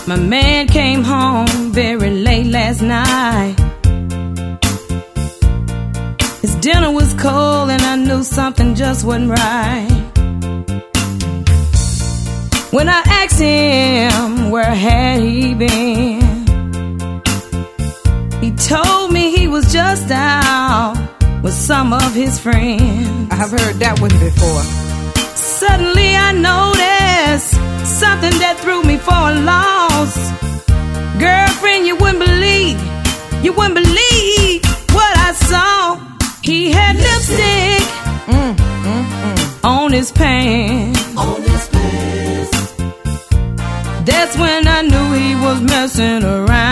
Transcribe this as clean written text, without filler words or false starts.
My man came home very late last night. His dinner was cold and I knew something just wasn't right. When I asked him where had he been, he told me he was just out with some of his friends. I've heard that one before. Suddenly I noticed something that threw me for a loss. Girlfriend, you wouldn't believe what I saw. He had lipstick on his pants. That's when I knew he was messing around.